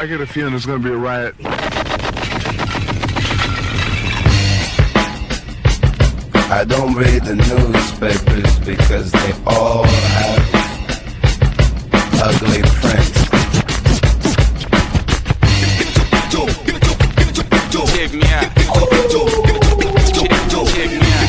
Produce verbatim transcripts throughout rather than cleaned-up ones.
I get a feeling there's going to be a riot. I don't read the newspapers because they all have ugly prints. Check me out. Check me out.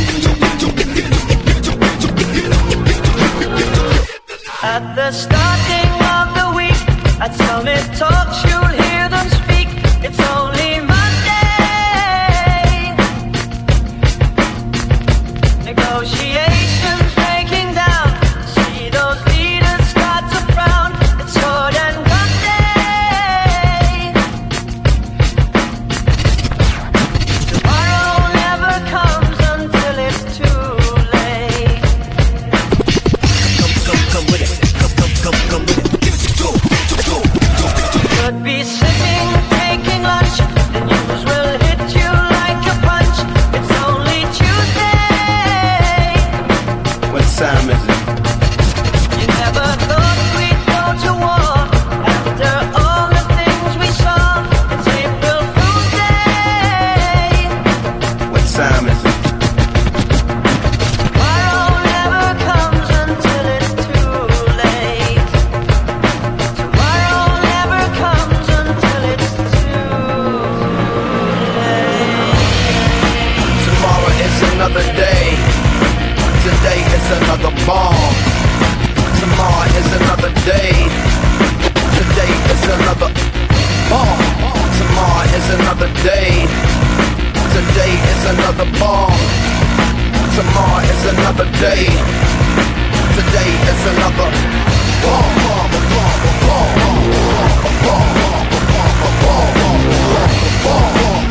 At the starting of the week, at Summit Talks, you'll hear them speak. It's only Monday. Negotiations breaking down. See those leaders start to frown. It's sword and gun day. Tomorrow never comes until it's too late. Come, come, come with it. Come, come, come, come with it. Could be sitting, taking lunch. The news will hit you like a punch. It's only Tuesday. What time is it? You never thought we'd go to war after all the things we saw. It's April Fool's Day. What time is it? Tomorrow never comes until it's too late. Tomorrow never comes until it's too late. Tomorrow is another day. Today is another bomb. Tomorrow is another day. Today is another bomb. Tomorrow is another day. Today is another bomb. Tomorrow is another day. Today is another bomb. Bomb, bomb, bomb, bomb, bomb, bomb,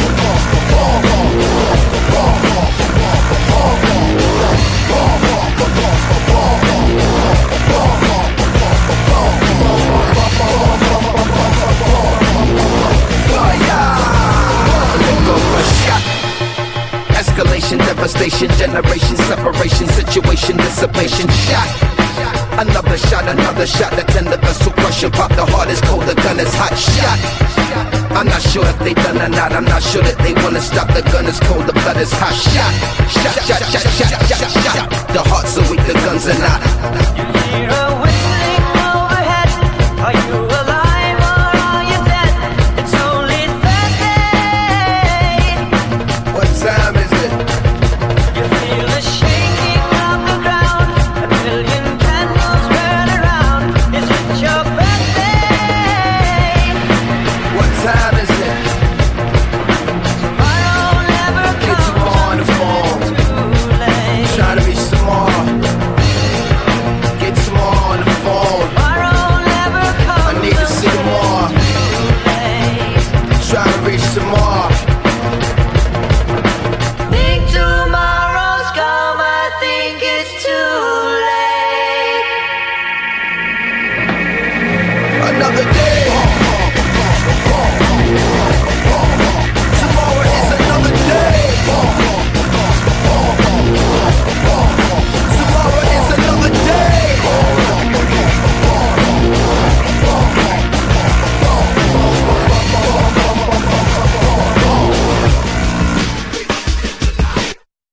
escalation, devastation, generation, separation, situation, dissipation, shot. Another shot, another shot, that's in the vessel crushing, pop the heart is cold, the gun is hot, shot. I'm not sure if they done or not, I'm not sure that they wanna stop, the gun is cold, the blood is hot, shot. Shot, shot, shot, shot, shot, shot. The hearts are weak, the guns are not. You hear a whistling overhead. Are you alive or are you dead? It's only Thursday. What time is it? You feel the shaking of the ground. A million candles burn around. Is it your birthday? What time